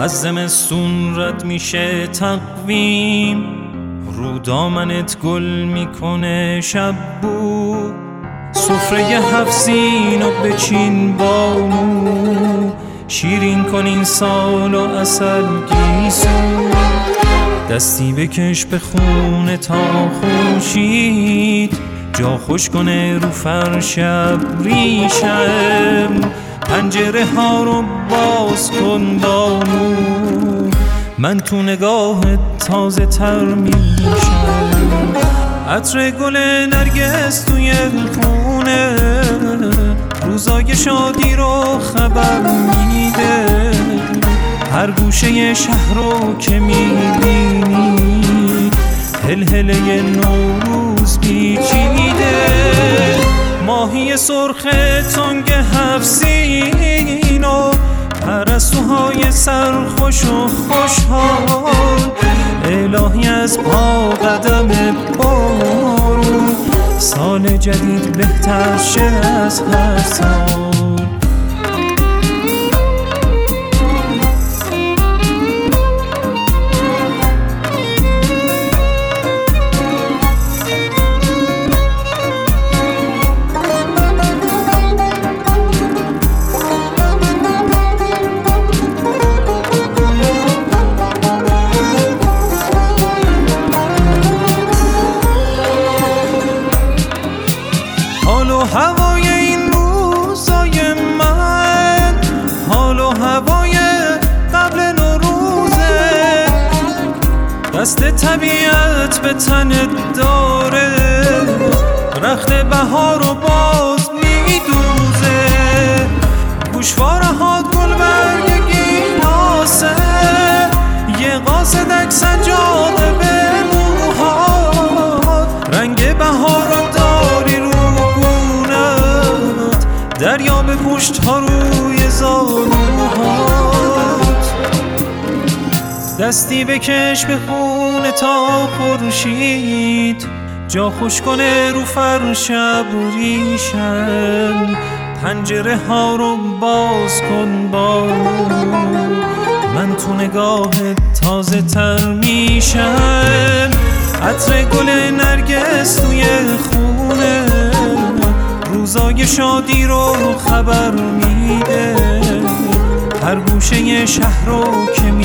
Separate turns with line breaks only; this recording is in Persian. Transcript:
از زمستون رد میشه تقویم، رو دامنت گل میکنه شب بو. سفره 7 سین و بچین بانو، شیرین کن این سال و عسل گیسو. دستی بکش به خونه تا خورشید، جا خوش کنه رو فرش ابریشم. پنجره ها رو باز کن بانو، من تو نگاه تازه تر میشم. عطر گل نرگس توی خونه، روزای شادی رو خبر میده. هر گوشه شهر رو که میبینی، هلهله نوروز پیچیده. ماهی سرخ تنگ 7 سین و پرستوهای سرخوش و خوشحال. الهی از پا قدم بارون، سال جدید بهتر شه از هر سال. هوای این روزای من، حال و هوای قبل نوروزه. دست طبیعت به تنت داره، رخت بهار رو باز میدوزه. گوشواره ها گل برگ گیلاسه، یه قاصدک سجاده به موهات. رنگ بهار رو داری رو دریا به پشت ها روی زانوهات. دستی بکش به خونه تا خورشید، جا خوش کنه رو فرش ابریشم. پنجره ها رو باز کن بانو، من تو نگاه تازه تر میشم. عطر گل نرگس توی خونه، روزای شادی رو خبر میده. هر گوشه شهر رو که